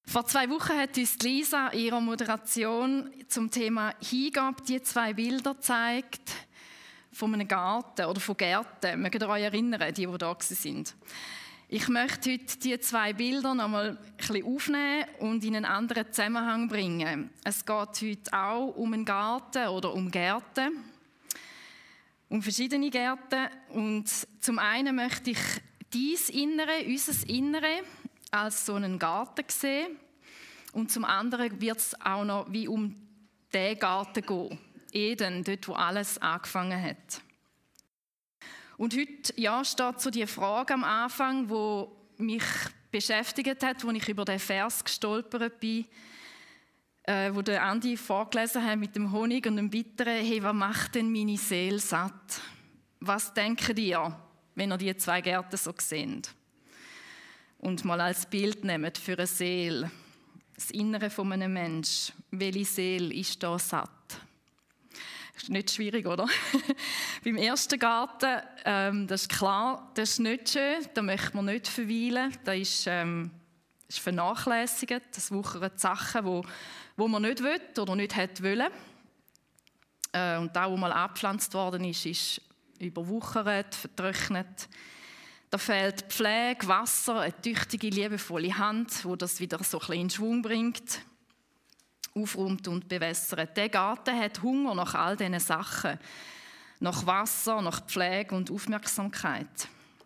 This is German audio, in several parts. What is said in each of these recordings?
Vor 2 Wochen hat uns Lisa in ihrer Moderation zum Thema Hingabe die 2 Bilder gezeigt von einem Garten oder von Gärten. Mögt ihr euch erinnern, die da sind? Ich möchte heute diese 2 Bilder noch mal ein bisschen aufnehmen und in einen anderen Zusammenhang bringen. Es geht heute auch um einen Garten oder um Gärten, um verschiedene Gärten. Und zum einen möchte ich unser Innere, als so einen Garten sehen. Und zum anderen wird es auch noch wie um den Garten gehen. Eden, dort wo alles angefangen hat. Und heute steht so die Frage am Anfang, die mich beschäftigt hat, als ich über den Vers gestolpert bin, wo der Andi vorgelesen hat mit dem Honig und dem Bitteren. Hey, was macht denn meine Seele satt? Was denkt ihr, wenn ihr die 2 Gärten so seht? Und mal als Bild nehmt für eine Seele, das Innere von einem Menschen. Welche Seele ist da satt? Das ist nicht schwierig, oder? Beim ersten Garten, das ist klar, das ist nicht schön, da möchte man nicht verweilen. Das ist vernachlässigt, das wuchern Sachen, wo man nicht will oder nicht hätte wollen. Und da, wo mal abgepflanzt worden ist, ist überwuchert, vertrocknet. Da fehlt Pflege, Wasser, eine tüchtige, liebevolle Hand, die das wieder so ein bisschen in Schwung bringt, aufräumt und bewässert. Der Garten hat Hunger nach all diesen Sachen, nach Wasser, nach Pflege und Aufmerksamkeit.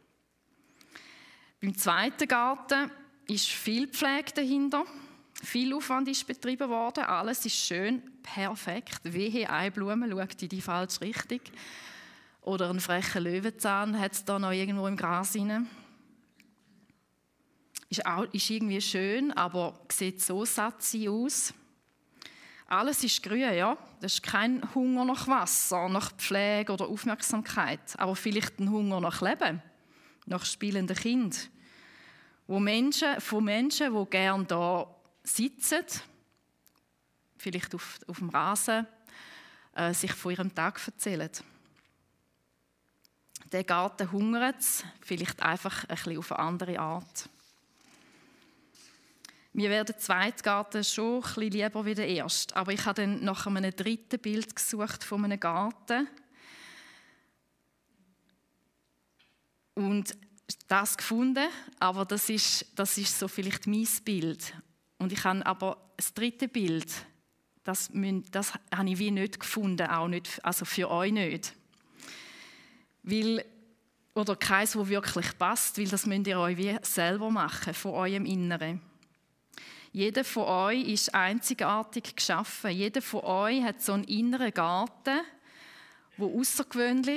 Beim zweiten Garten ist viel Pflege dahinter, viel Aufwand ist betrieben worden, alles ist schön, perfekt. Wehe, eine Blume schaut in die falsche Richtung. Oder einen frechen Löwenzahn hat es da noch irgendwo im Gras rein. Ist irgendwie schön, aber sieht so satt aus. Alles ist grün, ja. Das ist kein Hunger nach Wasser, nach Pflege oder Aufmerksamkeit. Aber vielleicht ein Hunger nach Leben, nach spielenden Kindern. Von Menschen, die gerne da sitzen, vielleicht auf dem Rasen, sich von ihrem Tag erzählen. Der Garten hungert, vielleicht einfach ein bisschen auf eine andere Art. Mir wäre der zweite Garten schon ein bisschen lieber wie der erste. Aber ich habe dann nach einem dritten Bild gesucht von einem Garten. Und das gefunden, aber das ist so vielleicht mein Bild. Und ich habe aber das dritte Bild, das habe ich wie nicht gefunden, auch nicht, also für euch nicht. Oder keins, das wirklich passt, weil das müsst ihr euch wie selber machen, von eurem Inneren. Jeder von euch ist einzigartig geschaffen. Jeder von euch hat so einen inneren Garten, der außergewöhnlich,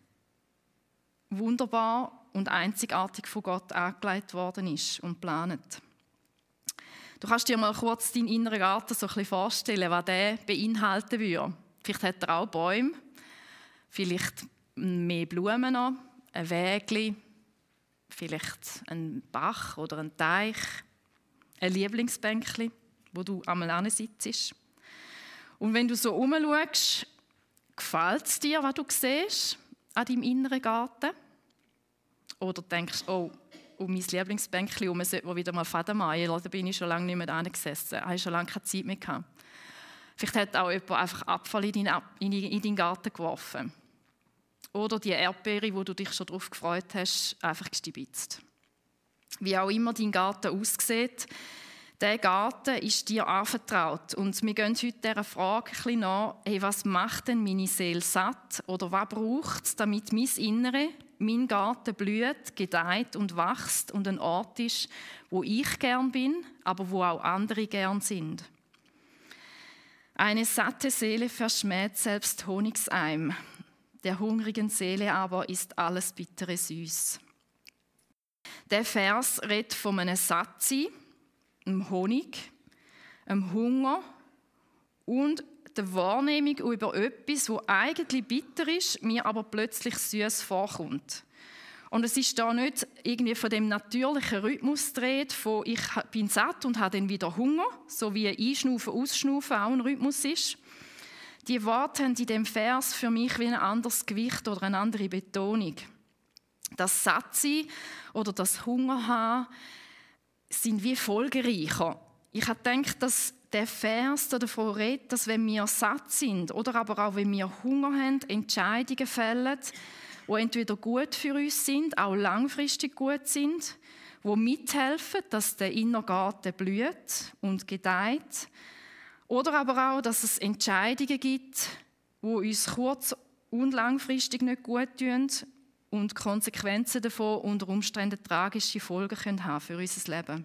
wunderbar und einzigartig von Gott angelegt worden ist und geplant. Du kannst dir mal kurz deinen inneren Garten so ein bisschen vorstellen, was der beinhalten würde. Vielleicht hat er auch Bäume, vielleicht mehr Blumen noch, ein Wägli, vielleicht ein Bach oder ein Teich, ein Lieblingsbänkli, wo du einmal hinsitzt. Und wenn du so herumschaust, gefällt es dir, was du siehst an deinem inneren Garten? Oder denkst du, oh, mein Lieblingsbänkli, man sollte wieder mal Faden machen, da bin ich schon lange nicht mehr hingesessen, habe schon lange keine Zeit mehr gehabt. Vielleicht hat auch jemand einfach Abfall in deinen Garten geworfen. Oder die Erdbeere, wo du dich schon darauf gefreut hast, einfach gestibitzt. Wie auch immer dein Garten aussieht, dieser Garten ist dir anvertraut. Und wir gehen heute dieser Frage ein bisschen nach, hey, was macht denn meine Seele satt? Oder was braucht es, damit mein Innere, mein Garten blüht, gedeiht und wächst und ein Ort ist, wo ich gern bin, aber wo auch andere gern sind. Eine satte Seele verschmäht selbst Honigseim. Der hungrigen Seele aber ist alles Bittere süß. Der Vers redet von einem Sattsein, einem Honig, einem Hunger und der Wahrnehmung über etwas, das eigentlich bitter ist, mir aber plötzlich süß vorkommt. Und es ist da nicht irgendwie von dem natürlichen Rhythmus die Rede, von ich bin satt und habe dann wieder Hunger, so wie Einschnaufen, Ausschnaufen auch ein Rhythmus ist. Die Worte haben in dem Vers für mich wie ein anderes Gewicht oder eine andere Betonung. Das Sattsein oder das Hunger haben sind wie folgereicher. ich habe gedacht, dass der Vers davon redet, dass wenn wir satt sind oder aber auch wenn wir Hunger haben, Entscheidungen fällen, die entweder gut für uns sind, auch langfristig gut sind, die mithelfen, dass der Innergarten blüht und gedeiht. Oder aber auch, dass es Entscheidungen gibt, die uns kurz- und langfristig nicht gut tun und Konsequenzen davon unter Umständen tragische Folgen können haben für unser Leben.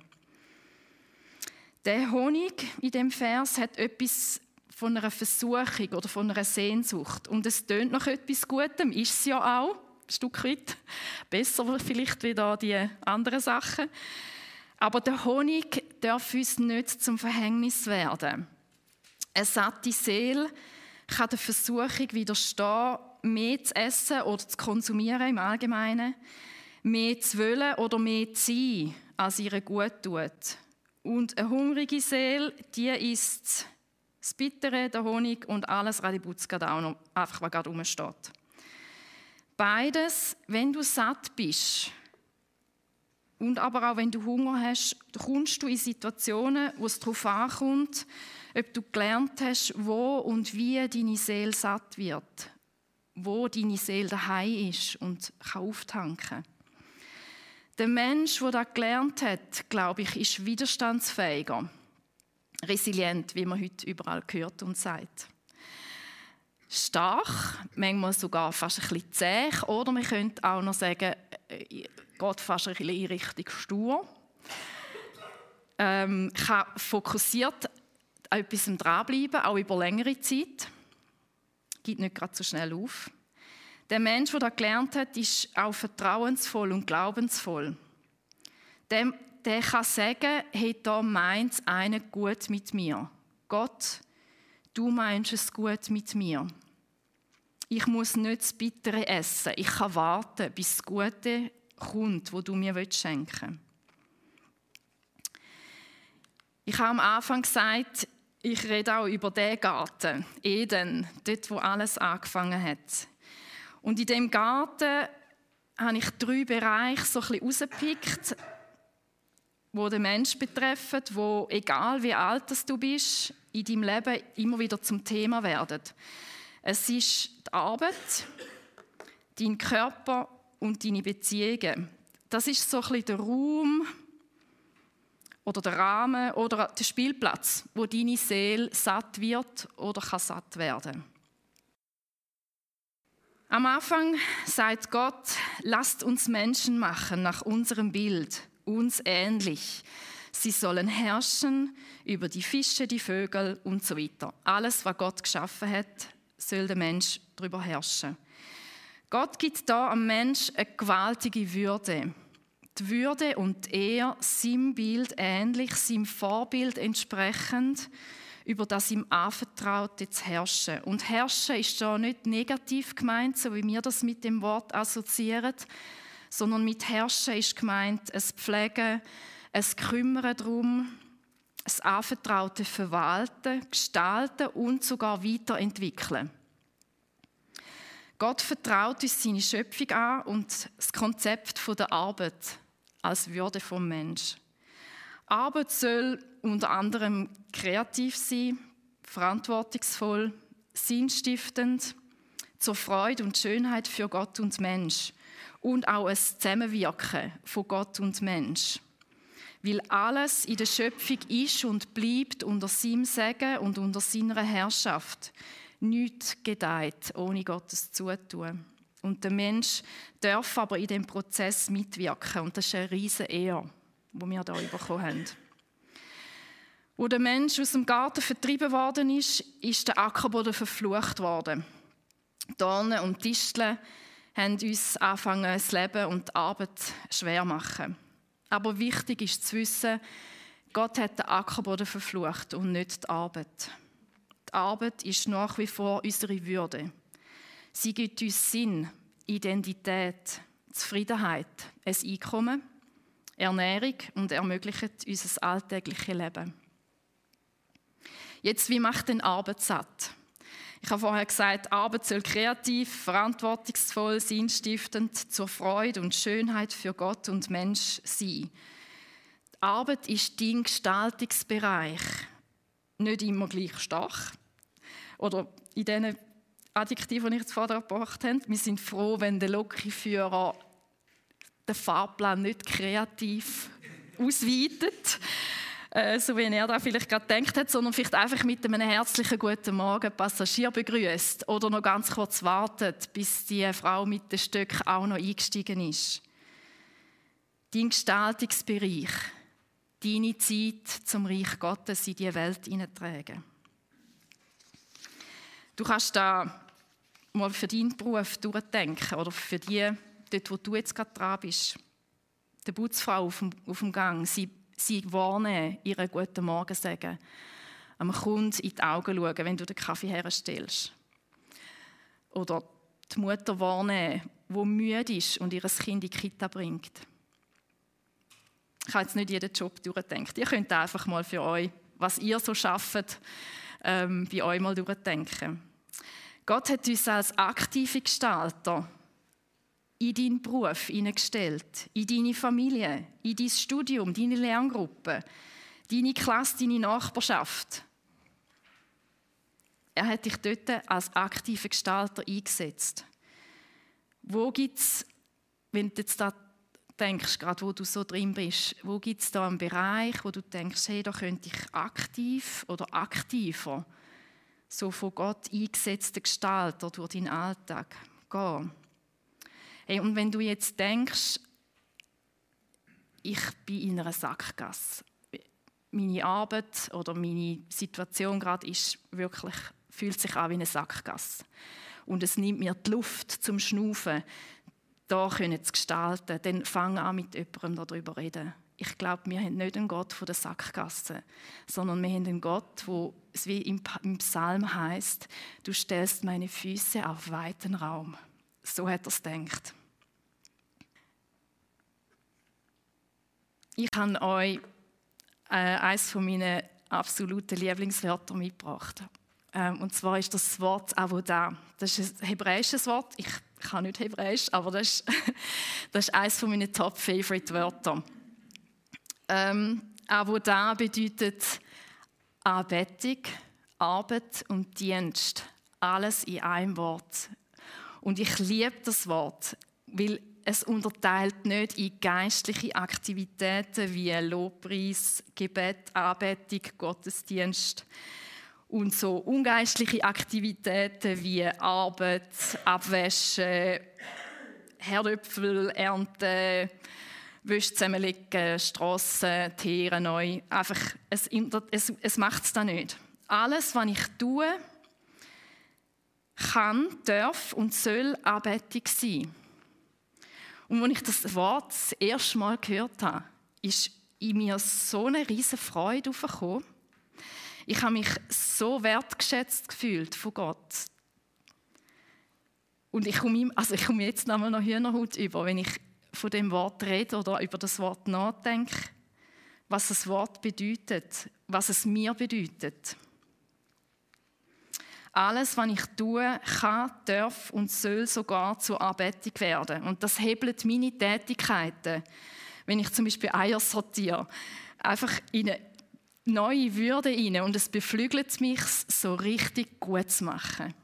Der Honig in dem Vers hat etwas von einer Versuchung oder von einer Sehnsucht. Und es tönt nach etwas Gutem, ist es ja auch, ein Stück weit. Besser vielleicht wie da die anderen Sachen. Aber der Honig darf uns nicht zum Verhängnis werden. Eine satte Seele kann der Versuchung widerstehen, mehr zu essen oder zu konsumieren im Allgemeinen, mehr zu wollen oder mehr zu sein, als ihr gut tut. Und eine hungrige Seele, die isst das Bittere, der Honig und alles Radibutz auch noch, einfach was gerade rumsteht. Beides, wenn du satt bist und aber auch wenn du Hunger hast, kommst du in Situationen, wo es darauf ankommt, ob du gelernt hast, wo und wie deine Seele satt wird, wo deine Seele daheim ist und kann auftanken. Der Mensch, der das gelernt hat, glaube ich, ist widerstandsfähiger, resilient, wie man heute überall hört und sagt. Stark, manchmal sogar fast ein bisschen zäh, oder man könnte auch noch sagen, geht fast ein bisschen in Richtung stur. Kann fokussiert an etwas dranbleiben, auch über längere Zeit. Gibt nicht gerade so schnell auf. Der Mensch, der das gelernt hat, ist auch vertrauensvoll und glaubensvoll. Der kann sagen, hey, da meint es einer gut mit mir. Gott, du meinst es gut mit mir. Ich muss nicht das Bittere essen. Ich kann warten, bis das Gute kommt, das du mir schenken willst. Ich habe am Anfang gesagt, ich rede auch über den Garten, Eden, dort, wo alles angefangen hat. Und in diesem Garten habe ich 3 Bereiche so ein bisschen rausgepickt, die den Menschen betreffen, die, egal wie alt du bist, in deinem Leben immer wieder zum Thema werden. Es ist die Arbeit, dein Körper und deine Beziehungen. Das ist so ein bisschen der Raum oder der Rahmen oder der Spielplatz, wo deine Seele satt wird oder kann satt werden. Am Anfang sagt Gott, lasst uns Menschen machen nach unserem Bild, uns ähnlich. Sie sollen herrschen über die Fische, die Vögel und so weiter. Alles, was Gott geschaffen hat, soll der Mensch darüber herrschen. Gott gibt da am Mensch eine gewaltige Würde. Die Würde und er seinem Bild ähnlich, seinem Vorbild entsprechend, über das ihm Anvertraute zu herrschen. Und herrschen ist da nicht negativ gemeint, so wie wir das mit dem Wort assoziieren, sondern mit herrschen ist gemeint, es Pflegen, es Kümmern darum, es Anvertraute verwalten, gestalten und sogar weiterentwickeln. Gott vertraut uns seine Schöpfung an und das Konzept der Arbeit als Würde vom Mensch. Arbeit soll unter anderem kreativ sein, verantwortungsvoll, sinnstiftend, zur Freude und Schönheit für Gott und Mensch und auch ein Zusammenwirken von Gott und Mensch. Weil alles in der Schöpfung ist und bleibt unter seinem Segen und unter seiner Herrschaft. Nichts gedeiht ohne Gottes Zutun. Und der Mensch darf aber in diesem Prozess mitwirken. Und das ist eine riesige Ehre, die wir hier bekommen haben. Als der Mensch aus dem Garten vertrieben worden ist, ist der Ackerboden verflucht worden. Dornen und Disteln haben uns angefangen, das Leben und die Arbeit schwer zu machen. Aber wichtig ist zu wissen, Gott hat den Ackerboden verflucht und nicht die Arbeit. Die Arbeit ist nach wie vor unsere Würde. Sie gibt uns Sinn, Identität, Zufriedenheit, ein Einkommen, Ernährung und ermöglicht unser alltägliches Leben. Jetzt, wie macht denn Arbeit satt? Ich habe vorher gesagt, Arbeit soll kreativ, verantwortungsvoll, sinnstiftend, zur Freude und Schönheit für Gott und Mensch sein. Die Arbeit ist dein Gestaltungsbereich nicht immer gleich stark. Oder in diesen Adjektiven, die ich jetzt vorher gebracht habe, wir sind froh, wenn der Lokführer den Fahrplan nicht kreativ ausweitet, so wie er da vielleicht gerade gedacht hat, sondern vielleicht einfach mit einem herzlichen Guten Morgen Passagier begrüßt oder noch ganz kurz wartet, bis die Frau mit den Stöcken auch noch eingestiegen ist. Dein Gestaltungsbereich, deine Zeit zum Reich Gottes in diese Welt hineintragen. Du kannst da mal für deinen Beruf durchdenken oder für die, dort wo du jetzt gerade dran bist. Die Putzfrau auf dem Gang, sie warnen, ihren guten Morgen sagen, einem Kunden in die Augen schauen, wenn du den Kaffee herstellst. Oder die Mutter warnen, die müde ist und ihr Kind in die Kita bringt. Ich habe jetzt nicht jeden Job durchgedacht. Ihr könnt einfach mal für euch, was ihr so schafft, bei euch mal durchdenken. Gott hat uns als aktive Gestalter in deinen Beruf hineingestellt, in deine Familie, in dein Studium, deine Lerngruppe, deine Klasse, deine Nachbarschaft. Er hat dich dort als aktiver Gestalter eingesetzt. Wo gibt es, wenn du jetzt da denkst, gerade wo du so drin bist, wo gibt es da einen Bereich, wo du denkst, hey, da könnte ich aktiv oder aktiver so von Gott eingesetzte Gestalter durch deinen Alltag gehen? Hey, und wenn du jetzt denkst, ich bin in einer Sackgasse, meine Arbeit oder meine Situation gerade fühlt sich an wie eine Sackgasse und es nimmt mir die Luft zum Schnaufen, da können zu gestalten, dann fang an mit jemandem darüber reden. Ich glaube, wir haben nicht einen Gott von der Sackgasse, sondern wir haben einen Gott, wo es wie im Psalm heißt: Du stellst meine Füße auf weiten Raum. So hat er es gedacht. Ich habe euch eines von meinen absoluten Lieblingswörter mitgebracht. Und zwar ist das Wort Avodah. Das ist ein hebräisches Wort. Ich kann nicht Hebräisch, aber das ist eines von meinen Top-Favorite-Wörtern. Avodah bedeutet Anbetung, Arbeit und Dienst. Alles in einem Wort. Und ich liebe das Wort, weil es unterteilt nicht in geistliche Aktivitäten wie Lobpreis, Gebet, Anbetung, Gottesdienst und so ungeistliche Aktivitäten wie Arbeit, Abwaschen, Herdöpfel ernten, Wäsche zusammenlegen, Strassen, Tiere neu. Einfach, es macht es da nicht. Alles, was ich tue, kann, darf und soll Anbetung sein. Und als ich das Wort das erste Mal gehört habe, ist in mir so eine riesige Freude aufgekommen. Ich habe mich so wertgeschätzt gefühlt von Gott. Und ich komme jetzt noch Hühnerhaut über, wenn ich von dem Wort rede oder über das Wort nachdenke, was das Wort bedeutet, was es mir bedeutet. Alles, was ich tue, kann, darf und soll sogar zur Anbetung werden. Und das hebelt meine Tätigkeiten, wenn ich zum Beispiel Eier sortiere, einfach in eine neue Würde hinein und es beflügelt mich, so richtig gut zu machen.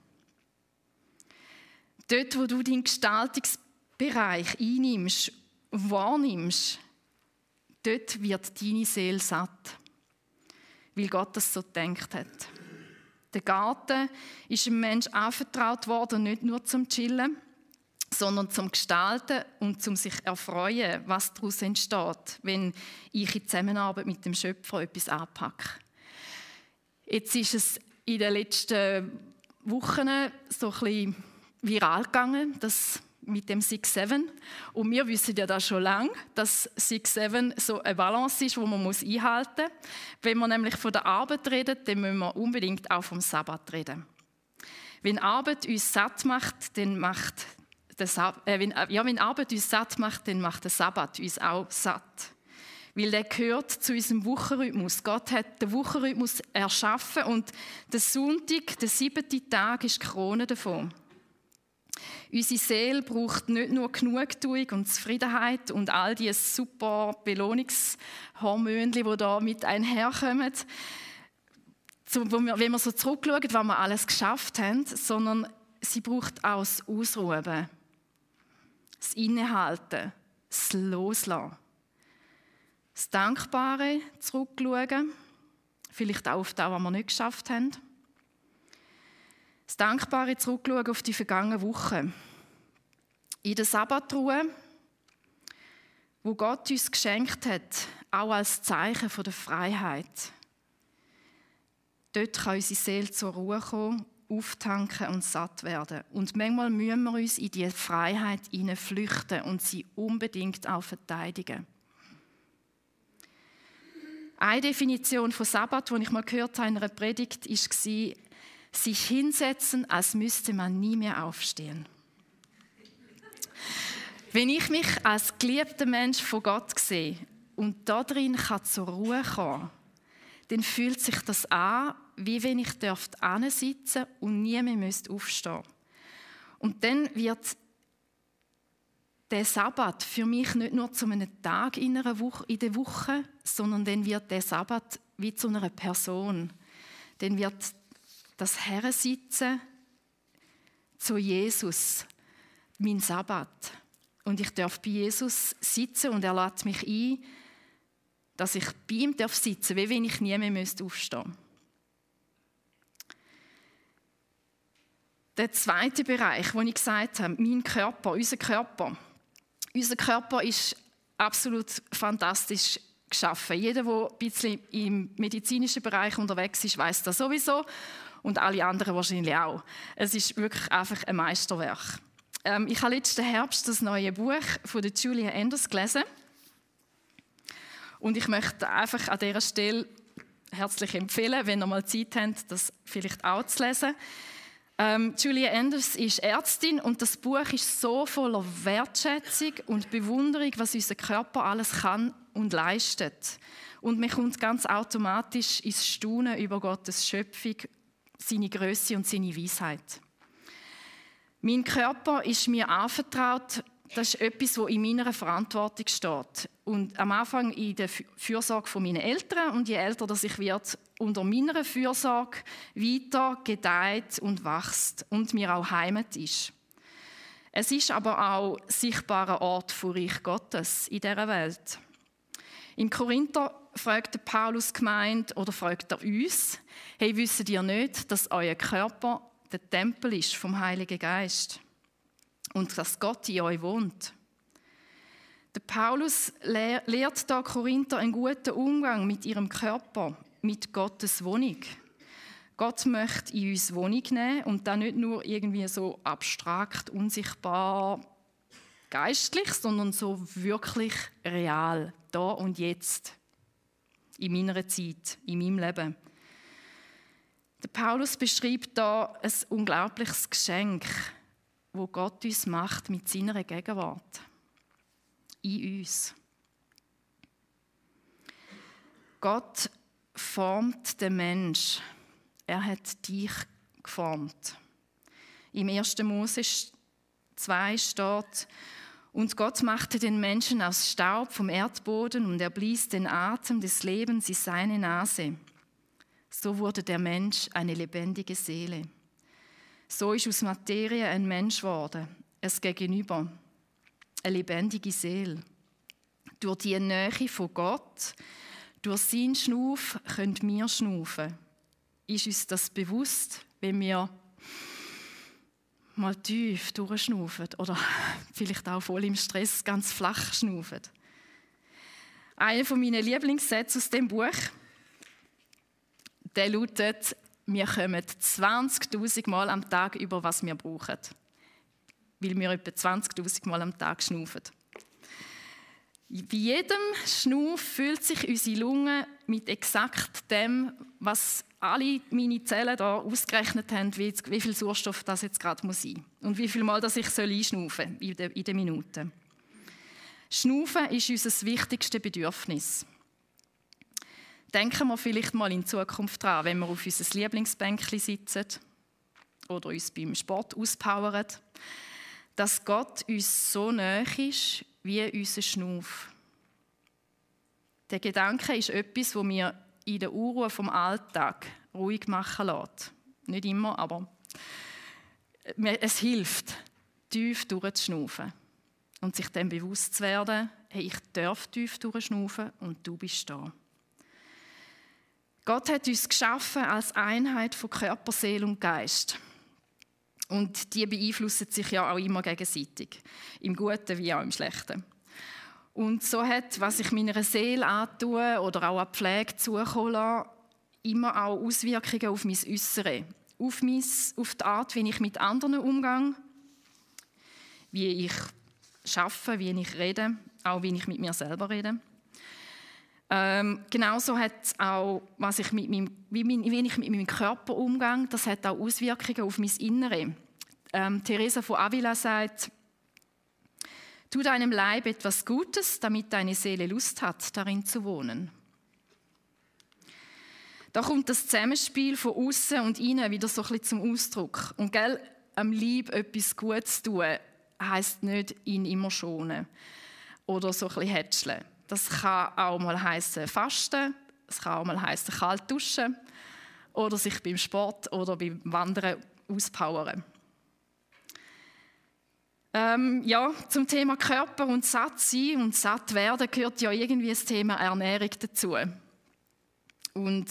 Dort, wo du deinen Gestaltungsbereich einnimmst, wahrnimmst, dort wird deine Seele satt, weil Gott das so gedacht hat. Der Garten ist dem Menschen anvertraut worden, nicht nur zum Chillen, sondern zum Gestalten und zum sich erfreuen, was daraus entsteht, wenn ich in Zusammenarbeit mit dem Schöpfer etwas anpacke. Jetzt ist es in den letzten Wochen so ein bisschen viral gegangen, das mit dem 6-7. Und wir wissen ja das schon lange, dass 6-7 so eine Balance ist, die man einhalten muss. Wenn wir nämlich von der Arbeit reden, dann müssen wir unbedingt auch vom Sabbat reden. Wenn Arbeit uns satt macht, dann macht wenn Arbeit uns satt macht, dann macht der Sabbat uns auch satt. Weil der gehört zu unserem Wochenrhythmus. Gott hat den Wochenrhythmus erschaffen und der Sonntag, der 7. Tag, ist die Krone davon. Unsere Seele braucht nicht nur Genugtuung und Zufriedenheit und all die super Belohnungshormone, die da mit einherkommen, wenn wir so zurückschauen, was wir alles geschafft haben, sondern sie braucht auch das Ausruhen, das Innehalten, das Loslassen, das Dankbare zurückschauen, vielleicht auch auf das, was wir nicht geschafft haben. Das Dankbare zurückschauen auf die vergangene Woche. In der Sabbatruhe, wo Gott uns geschenkt hat, auch als Zeichen der Freiheit. Dort kann unsere Seele zur Ruhe kommen, auftanken und satt werden. Und manchmal müssen wir uns in diese Freiheit flüchten und sie unbedingt auch verteidigen. Eine Definition von Sabbat, die ich mal gehört habe in einer Predigt, war, sich hinsetzen, als müsste man nie mehr aufstehen. Wenn ich mich als geliebter Mensch von Gott sehe und darin zur Ruhe kommen kann, dann fühlt sich das an, wie wenn ich hinsitzen und nie mehr aufstehen müsste. Und dann wird der Sabbat für mich nicht nur zu einem Tag in der Woche, sondern dann wird der Sabbat wie zu einer Person. Dann wird das Herrensitzen zu Jesus, mein Sabbat. Und ich darf bei Jesus sitzen und er lädt mich ein, dass ich bei ihm sitzen darf, wie wenn ich nie mehr aufstehen müsste. Der zweite Bereich, den ich gesagt habe, mein Körper, unser Körper. Unser Körper ist absolut fantastisch geschaffen. Jeder, der ein bisschen im medizinischen Bereich unterwegs ist, weiss das sowieso. Und alle anderen wahrscheinlich auch. Es ist wirklich einfach ein Meisterwerk. Ich habe letzten Herbst das neue Buch von der Julia Enders gelesen. Und ich möchte einfach an dieser Stelle herzlich empfehlen, wenn ihr mal Zeit habt, das vielleicht auch zu lesen. Julia Enders ist Ärztin und das Buch ist so voller Wertschätzung und Bewunderung, was unser Körper alles kann und leistet. Und man kommt ganz automatisch ins Staunen über Gottes Schöpfung, seine Größe und seine Weisheit. Mein Körper ist mir anvertraut, das ist etwas, was in meiner Verantwortung steht. Und am Anfang in der Fürsorge von meinen Eltern und je älter das ich werde, unter meiner Fürsorge weiter gedeiht und wächst und mir auch Heimat ist. Es ist aber auch sichtbarer Ort von Reich Gottes in dieser Welt. Im Korinther fragt Paulus Gemeinde oder fragt er uns: Hey, wisst ihr nicht, dass euer Körper der Tempel ist vom Heiligen Geist und dass Gott in euch wohnt? Der Paulus lehrt da Korinther einen guten Umgang mit ihrem Körper, mit Gottes Wohnung. Gott möchte in uns Wohnung nehmen und dann nicht nur irgendwie so abstrakt, unsichtbar, geistlich, sondern so wirklich real, da und jetzt, in meiner Zeit, in meinem Leben. Der Paulus beschreibt da ein unglaubliches Geschenk, wo Gott uns macht mit seiner Gegenwart in uns. Gott formt den Mensch. Er hat dich geformt. Im 1. Mose 2 steht: Und Gott machte den Menschen aus Staub vom Erdboden und er blies den Atem des Lebens in seine Nase. So wurde der Mensch eine lebendige Seele. So ist aus Materie ein Mensch geworden, es Gegenüber, eine lebendige Seele. Durch die Nähe von Gott, durch seinen Schnuff können wir schnaufen. Ist uns das bewusst, wenn wir mal tief durchschnaufen oder vielleicht auch voll im Stress ganz flach schnaufen? Einer meiner Lieblingssätze aus dem Buch, der lautet: Wir kommen 20'000 Mal am Tag über, was wir brauchen. Weil wir etwa 20'000 Mal am Tag schnaufen. Bei jedem Schnuff füllt sich unsere Lunge mit exakt dem, was alle meine Zellen da ausgerechnet haben, wie viel Sauerstoff das jetzt gerade muss sein und wie viel Mal dass ich einschnaufen soll in den Minuten. Schnaufen ist unser wichtigstes Bedürfnis. Denken wir vielleicht mal in Zukunft dran, wenn wir auf unser Lieblingsbänkchen sitzen oder uns beim Sport auspowern. dass Gott uns so nahe ist wie unser Schnuff. Der Gedanke ist etwas, das mir in der Unruhe vom Alltag ruhig machen lässt. Nicht immer, aber es hilft, tief durchzuschnaufen und sich dann bewusst zu werden, hey, ich darf tief durchschnaufen und du bist da. Gott hat uns geschaffen als Einheit von Körper, Seele und Geist. Und die beeinflussen sich ja auch immer gegenseitig, im Guten wie auch im Schlechten. Und so hat, was ich meiner Seele antue oder auch an Pflege zukommen lasse, immer auch Auswirkungen auf mein Äußere, auf die Art, wie ich mit anderen umgehe, wie ich arbeite, wie ich rede, auch wie ich mit mir selber rede. Genauso hat es auch, wie ich mit meinem Körper umgehe, das hat auch Auswirkungen auf mein Innere. Teresa von Avila sagt, tu deinem Leib etwas Gutes, damit deine Seele Lust hat, darin zu wohnen. Da kommt das Zusammenspiel von außen und innen wieder so ein bisschen zum Ausdruck. Und gell, am Leib etwas Gutes tun, heisst nicht, ihn immer schonen oder so ein bisschen hätscheln. Das kann auch mal heissen fasten, es kann auch mal heissen kalt duschen oder sich beim Sport oder beim Wandern auspowern. Zum Thema Körper und satt sein und satt werden gehört ja irgendwie das Thema Ernährung dazu. Und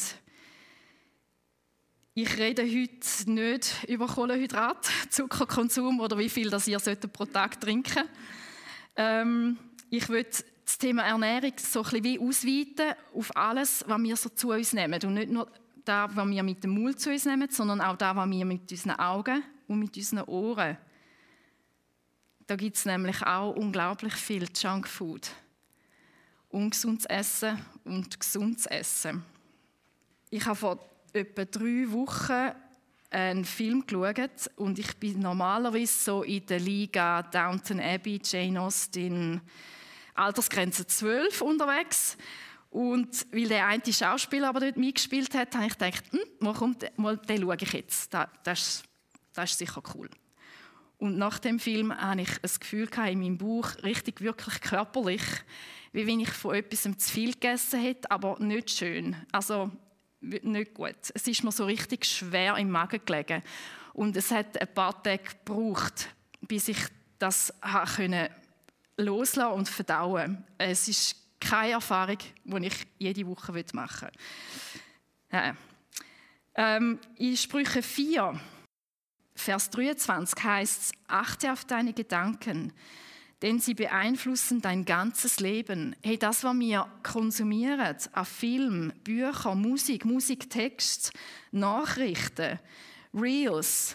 ich rede heute nicht über Kohlenhydrat, Zuckerkonsum oder wie viel das ihr pro Tag trinken solltet. Ich will das Thema Ernährung so ein bisschen wie ausweiten auf alles, was wir so zu uns nehmen. Und nicht nur das, was wir mit dem Mund zu uns nehmen, sondern auch das, was wir mit unseren Augen und mit unseren Ohren. Da gibt es nämlich auch unglaublich viel Junkfood. Ungesundes Essen und gesundes Essen. Ich habe vor etwa 3 Wochen einen Film geschaut und ich bin normalerweise so in der Liga Downton Abbey, Jane Austen, Altersgrenze 12 unterwegs. Und weil der eine Schauspieler aber dort mitgespielt hat, habe ich gedacht, den schaue ich jetzt. Das ist sicher cool. Und nach dem Film hatte ich ein Gefühl in meinem Bauch, richtig wirklich körperlich, wie wenn ich von etwas zu viel gegessen hätte, aber nicht schön. Also nicht gut. Es ist mir so richtig schwer im Magen gelegen. Und es hat ein paar Tage gebraucht, bis ich das loslassen und verdauen. Es ist keine Erfahrung, die ich jede Woche machen will. In Sprüche 4, Vers 23 heißt es, achte auf deine Gedanken, denn sie beeinflussen dein ganzes Leben. Hey, das, was wir konsumieren, an Film, Büchern, Musiktext, Nachrichten, Reels,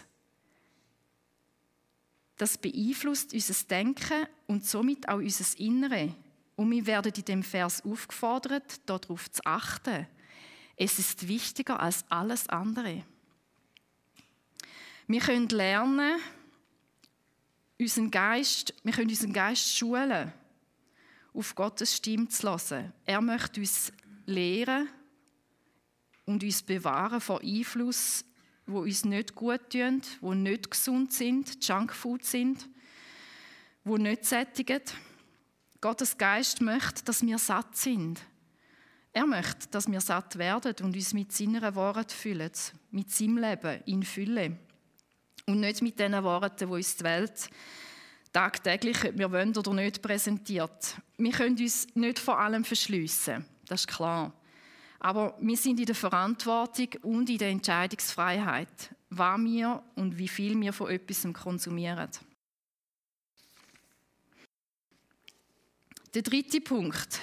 das beeinflusst unser Denken und somit auch unser Innere. Und wir werden in dem Vers aufgefordert, darauf zu achten. Es ist wichtiger als alles andere. Wir können lernen, unseren Geist schulen, auf Gottes Stimme zu hören. Er möchte uns lehren und uns bewahren vor Einfluss, wo uns nicht gut tun, wo nicht gesund sind, Junkfood sind, wo nicht sättigen. Gottes Geist möchte, dass wir satt sind. Er möchte, dass wir satt werden und uns mit seinen Worten füllen, mit seinem Leben in Fülle. Und nicht mit den Worten, die uns die Welt tagtäglich, ob wir wollen oder nicht, präsentiert. Wir können uns nicht vor allem verschliessen, das ist klar. Aber wir sind in der Verantwortung und in der Entscheidungsfreiheit, was wir und wie viel wir von etwas konsumieren. Der 3. Punkt.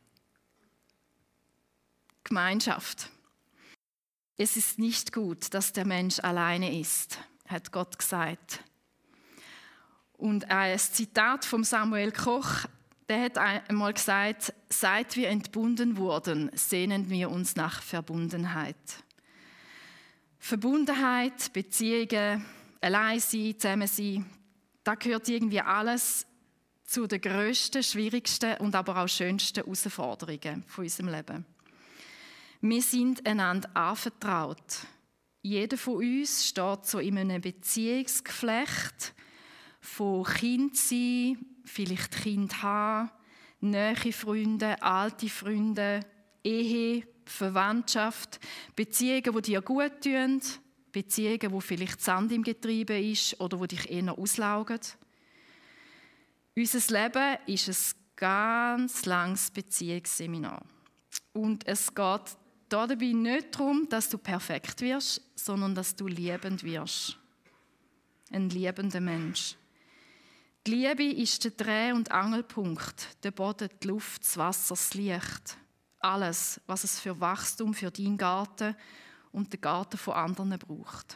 Gemeinschaft. Es ist nicht gut, dass der Mensch alleine ist, hat Gott gesagt. Und ein Zitat von Samuel Koch, der hat einmal gesagt, seit wir entbunden wurden, sehnen wir uns nach Verbundenheit. Verbundenheit, Beziehungen, allein sein, zusammen sein, da gehört irgendwie alles zu den grössten, schwierigsten und aber auch schönsten Herausforderungen von unserem Leben. Wir sind einander anvertraut. Jeder von uns steht so in einem Beziehungsgeflecht, von Kind sein, vielleicht Kind haben, nahe Freunde, alte Freunde, Ehe, Verwandtschaft, Beziehungen, die dir gut tun, Beziehungen, wo vielleicht Sand im Getriebe ist oder wo dich eher auslaugen. Unser Leben ist ein ganz langes Beziehungsseminar. Und es geht dabei nicht darum, dass du perfekt wirst, sondern dass du liebend wirst. Ein liebender Mensch. Die Liebe ist der Dreh- und Angelpunkt, der Boden, die Luft, das Wasser, das Licht. Alles, was es für Wachstum für deinen Garten und den Garten von anderen braucht.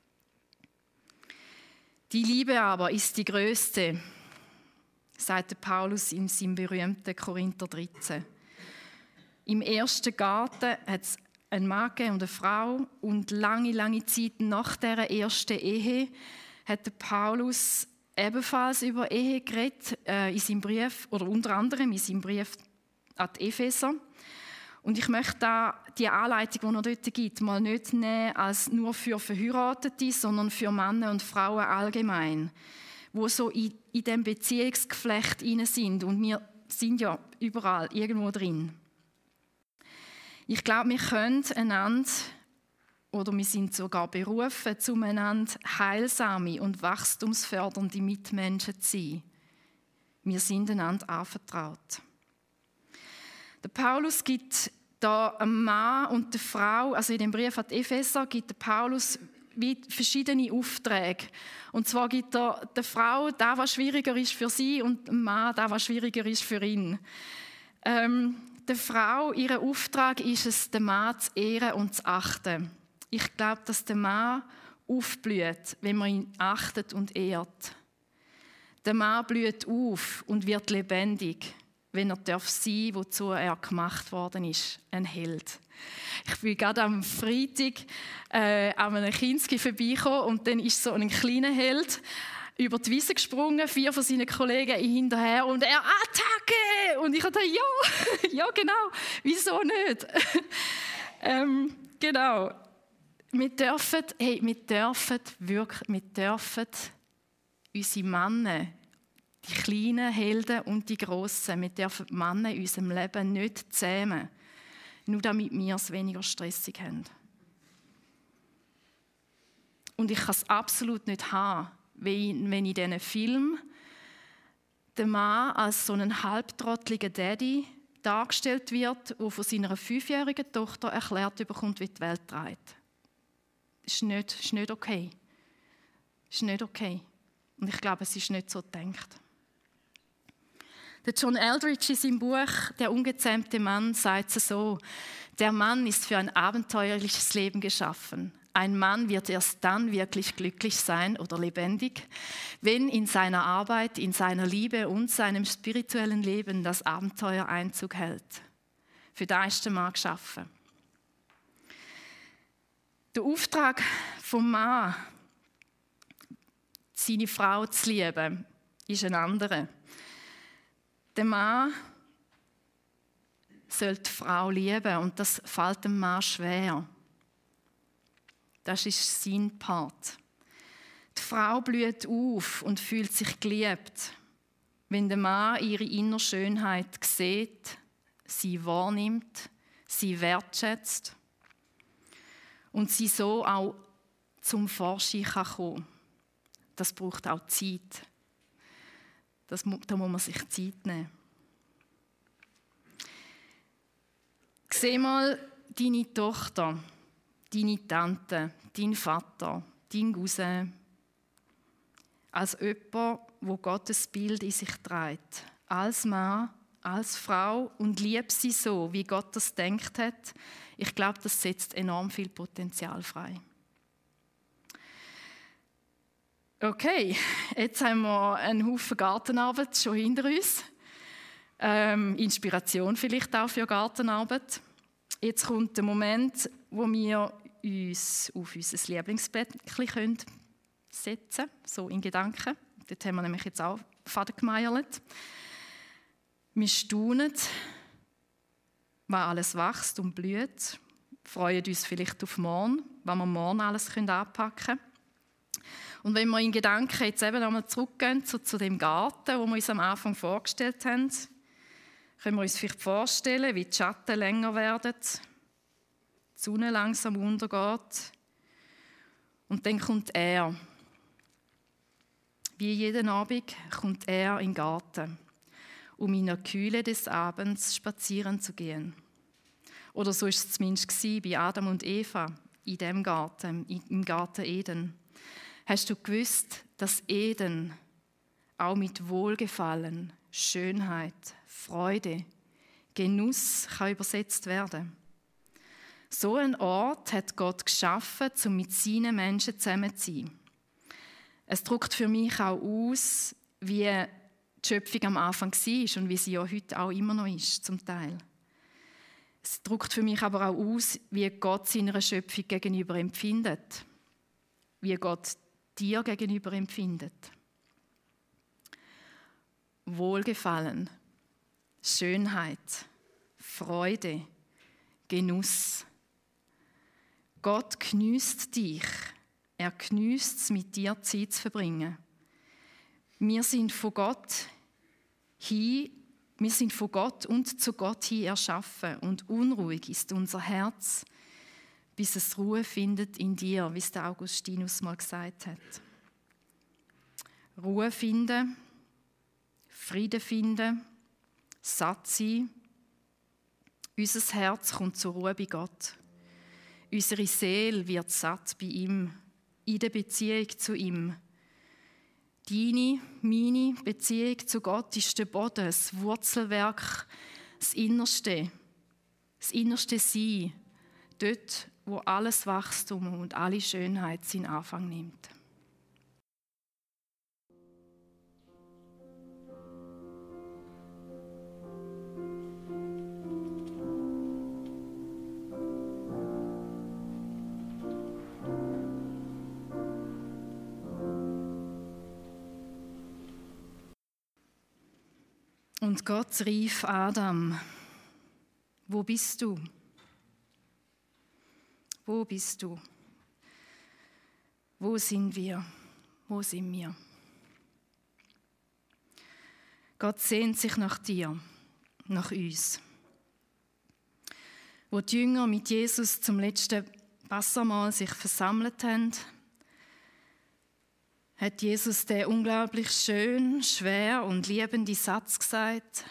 Die Liebe aber ist die größte, sagt Paulus in seinem berühmten Korinther 13. Im ersten Garten hat es einen Mann und eine Frau und lange Zeit nach dieser ersten Ehe hat Paulus ebenfalls über Ehe geredet, in seinem Brief, oder unter anderem in seinem Brief an die Epheser. Und ich möchte die Anleitung, die er dort gibt, mal nicht nehmen als nur für Verheiratete, sondern für Männer und Frauen allgemein, die so in diesem Beziehungsgeflecht hinein sind. Und wir sind ja überall irgendwo drin. Ich glaube, wir können einander, oder wir sind sogar berufen, zueinander heilsame und wachstumsfördernde Mitmenschen zu sein. Wir sind einander anvertraut. Der Paulus gibt da einem Mann und der Frau, also in dem Brief an die Epheser, gibt der Paulus wie verschiedene Aufträge. Und zwar gibt er der Frau das, was schwieriger ist für sie, und dem Mann das, was schwieriger ist für ihn. Der Frau, ihr Auftrag ist es, den Mann zu ehren und zu achten. Ich glaube, dass der Mann aufblüht, wenn man ihn achtet und ehrt. Der Mann blüht auf und wird lebendig, wenn er sein darf, wozu er gemacht worden ist, ein Held. Ich bin gerade am Freitag an einem Kinski vorbeigekommen und dann ist so ein kleiner Held über die Wiese gesprungen, 4 von seinen Kollegen hinterher und er «Attacke!» Und ich dachte, ja genau, wieso nicht? Genau. Wir dürfen unsere Männer, die kleinen Helden und die grossen, wir dürfen die Männer in unserem Leben nicht zähmen, nur damit wir es weniger stressig haben. Und ich kann es absolut nicht haben, wenn in diesen Film der Mann als so ein halbtrottliger Daddy dargestellt wird, der von seiner 5-jährigen Tochter erklärt bekommt, wie die Welt dreht. Das ist nicht okay. Das ist nicht okay. Und ich glaube, es ist nicht so gedacht. Der John Eldridge in seinem Buch «Der ungezähmte Mann» sagt es so: Der Mann ist für ein abenteuerliches Leben geschaffen. Ein Mann wird erst dann wirklich glücklich sein oder lebendig, wenn in seiner Arbeit, in seiner Liebe und seinem spirituellen Leben das Abenteuer Einzug hält. Für das ist der Mann geschaffen. Der Auftrag vom Mann, seine Frau zu lieben, ist ein anderer. Der Mann soll die Frau lieben und das fällt dem Mann schwer. Das ist sein Part. Die Frau blüht auf und fühlt sich geliebt, wenn der Mann ihre innere Schönheit sieht, sie wahrnimmt, sie wertschätzt und sie so auch zum Vorschein kommen kann. Das braucht auch Zeit. Da muss man sich Zeit nehmen. Sieh mal deine Tochter, deine Tante, dein Vater, dein Cousin als jemand, der Gottes Bild in sich trägt. Als Mann, als Frau und lieb sie so, wie Gott das gedacht hat. Ich glaube, das setzt enorm viel Potenzial frei. Okay, jetzt haben wir einen Haufen Gartenarbeit schon hinter uns. Inspiration vielleicht auch für Gartenarbeit. Jetzt kommt der Moment, wo wir uns auf unser Lieblingsplättchen setzen können, so in Gedanken. Dort haben wir nämlich jetzt auch Faden gemeierlet. Wir staunen, was alles wächst und blüht. Freuen uns vielleicht auf morgen, was wir morgen alles anpacken können. Und wenn wir in Gedanken jetzt eben einmal zurückgehen zu dem Garten, wo wir uns am Anfang vorgestellt haben, können wir uns vielleicht vorstellen, wie die Schatten länger werden, die Sonne langsam untergeht und dann kommt er. Wie jeden Abend kommt er in den Garten, um in der Kühle des Abends spazieren zu gehen. Oder so war es zumindest bei Adam und Eva in dem Garten, im Garten Eden. Hast du gewusst, dass Eden auch mit Wohlgefallen, Schönheit, Freude, Genuss kann übersetzt werden? So einen Ort hat Gott geschaffen, um mit seinen Menschen zusammen zu sein. Es drückt für mich auch aus, wie die Schöpfung am Anfang war und wie sie ja heute auch immer noch ist, zum Teil. Es drückt für mich aber auch aus, wie Gott seiner Schöpfung gegenüber empfindet. Wie Gott dir gegenüber empfindet. Wohlgefallen, Schönheit, Freude, Genuss. Gott geniesst dich. Er geniesst es, mit dir Zeit zu verbringen. Wir sind von Gott und zu Gott hin erschaffen. Und unruhig ist unser Herz, bis es Ruhe findet in dir, wie es der Augustinus mal gesagt hat. Ruhe finden, Frieden finden, satt sein. Unser Herz kommt zur Ruhe bei Gott. Unsere Seele wird satt bei ihm, in der Beziehung zu ihm. Deine, meine Beziehung zu Gott ist der Boden, das Wurzelwerk, das innerste Sein, dort, wo alles Wachstum und alle Schönheit seinen Anfang nimmt. Und Gott rief Adam: Wo bist du? Wo bist du? Wo sind wir? Wo sind wir? Gott sehnt sich nach dir, nach uns. Wo die Jünger mit Jesus zum letzten Passamal sich versammelt haben, hat Jesus den unglaublich schön, schwer und liebenden Satz gesagt: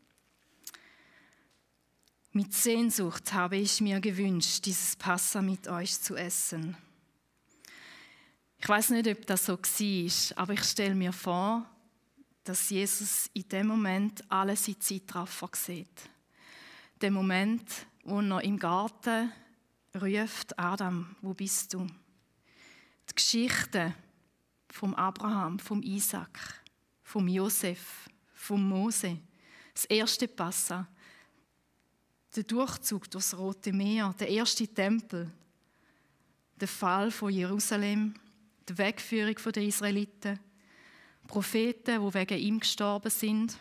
Mit Sehnsucht habe ich mir gewünscht, dieses Passa mit euch zu essen. Ich weiß nicht, ob das so war, aber ich stelle mir vor, dass Jesus in dem Moment alle seine Zeitraffer sieht. Der Moment, wo er im Garten ruft: Adam, wo bist du? Die Geschichte vom Abraham, vom Isaac, vom Josef, vom Mose, das erste Passa, der Durchzug durchs Rote Meer, der erste Tempel, der Fall von Jerusalem, die Wegführung der Israeliten, Propheten, die wegen ihm gestorben sind,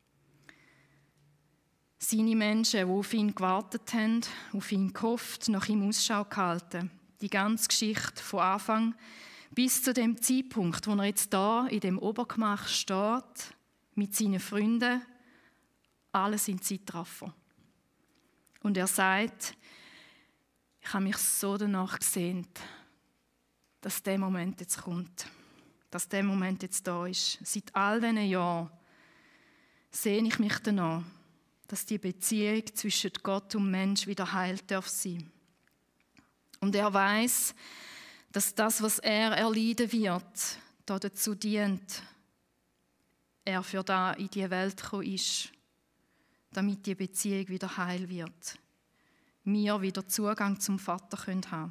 seine Menschen, die auf ihn gewartet haben, auf ihn gehofft, nach ihm Ausschau gehalten. Die ganze Geschichte von Anfang bis zu dem Zeitpunkt, wo er jetzt da in dem Obergemach steht, mit seinen Freunden, alle sind Zeitraffer. Und er sagt: Ich habe mich so danach gesehnt, dass der Moment jetzt kommt, dass der Moment jetzt da ist. Seit all diesen Jahren sehne ich mich danach, dass die Beziehung zwischen Gott und Mensch wieder heil darf sein. Und er weiß, dass das, was er erleiden wird, dazu dient, er für da in die Welt gekommen ist, damit die Beziehung wieder heil wird. Wir wieder Zugang zum Vater haben können.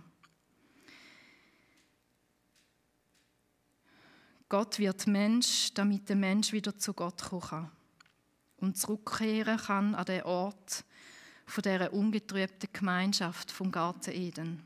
Gott wird Mensch, damit der Mensch wieder zu Gott kommen kann und zurückkehren kann an den Ort von dieser ungetrübten Gemeinschaft vom Garten Eden.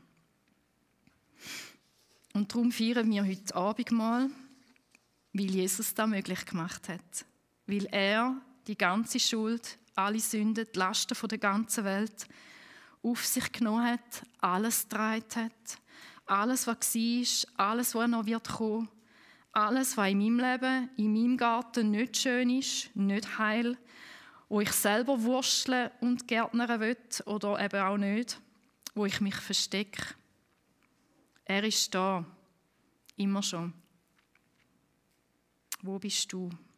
Und darum feiern wir heute Abendmahl, weil Jesus das möglich gemacht hat. Weil er die ganze Schuld, alle Sünden, die Lasten von der ganzen Welt auf sich genommen hat, alles getragen hat, alles, was war, alles, was noch wird kommen, Alles, was in meinem Leben, in meinem Garten nicht schön ist, nicht heil, wo ich selber wursteln und gärtnern will oder eben auch nicht, wo ich mich verstecke. Er ist da, immer schon. Wo bist du?